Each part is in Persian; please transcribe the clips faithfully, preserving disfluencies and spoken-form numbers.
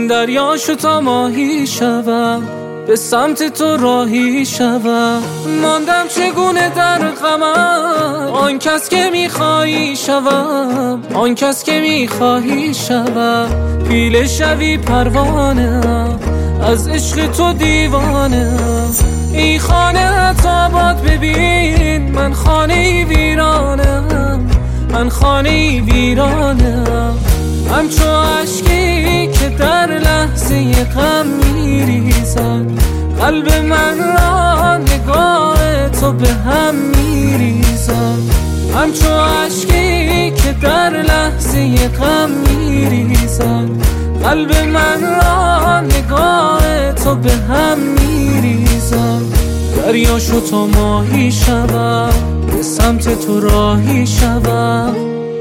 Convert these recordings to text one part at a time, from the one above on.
دریاشو تا ماهی شوم، به سمت تو راهی شوم. ماندم چگونه در غمم، آن کس که میخوایی شوم، آن کس که میخوایی شوم. پیله شوی پروانه، از عشق تو دیوانه. ای خانه آباد ببین، من خانه ویرانم، من خانه ویرانم. همچو عشقی که در لحظه غم میریزد، قلب من را نگاه تو به هم میریزد. همچو عشقی که در لحظه غم میریزد، قلب من را نگاه تو به هم میریزد. دریاشو تا ماهی شوم، به سمت تو راهی شوم.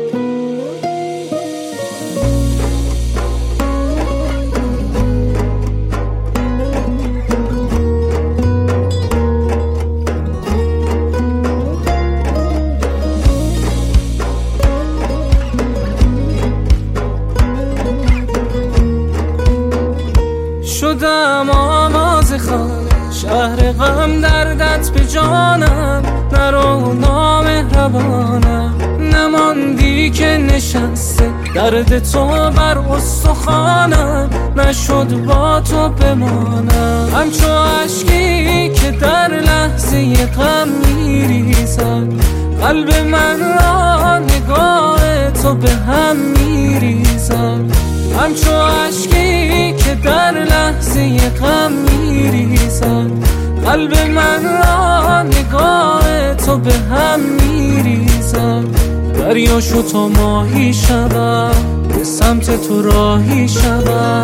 شدم آواز خانه، شهر غم دردت به جانم. نرو نامهربانم، نماندی که نشسته درد تو بر استخوانم. نشد با تو بمانم، همچو عشقی که در لحظه غم میریزد، قلب من را نگاه تو به هم میریزد. همچو عشقی که در لحظه غم میریزد، قلب من را نگاه تو به هم میریزد. دریاشو تا ماهی شوم، به سمت تو راهی شوم.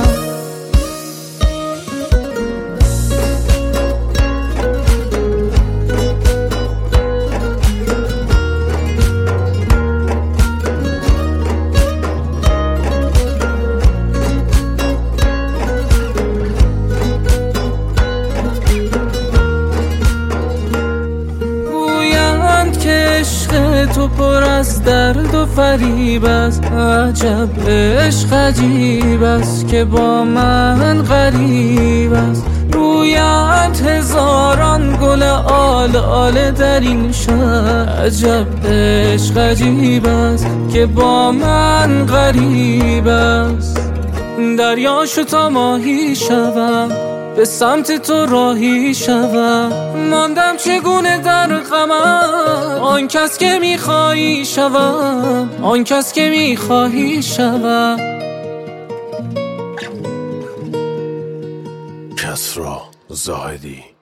تو پر از درد و فریب است، عجب عشق عجیب است که با من غریب است. رویت هزاران گل آل آل در این شهر، عجب عشق عجیب است که با من غریب است. دریاشو تا ماهی شوم، به سمت تو راهی شوم. ماندم چگونه در غمم، آن کس که میخوایی شوم، آن کس که میخوایی شوم. کسری زاهدی.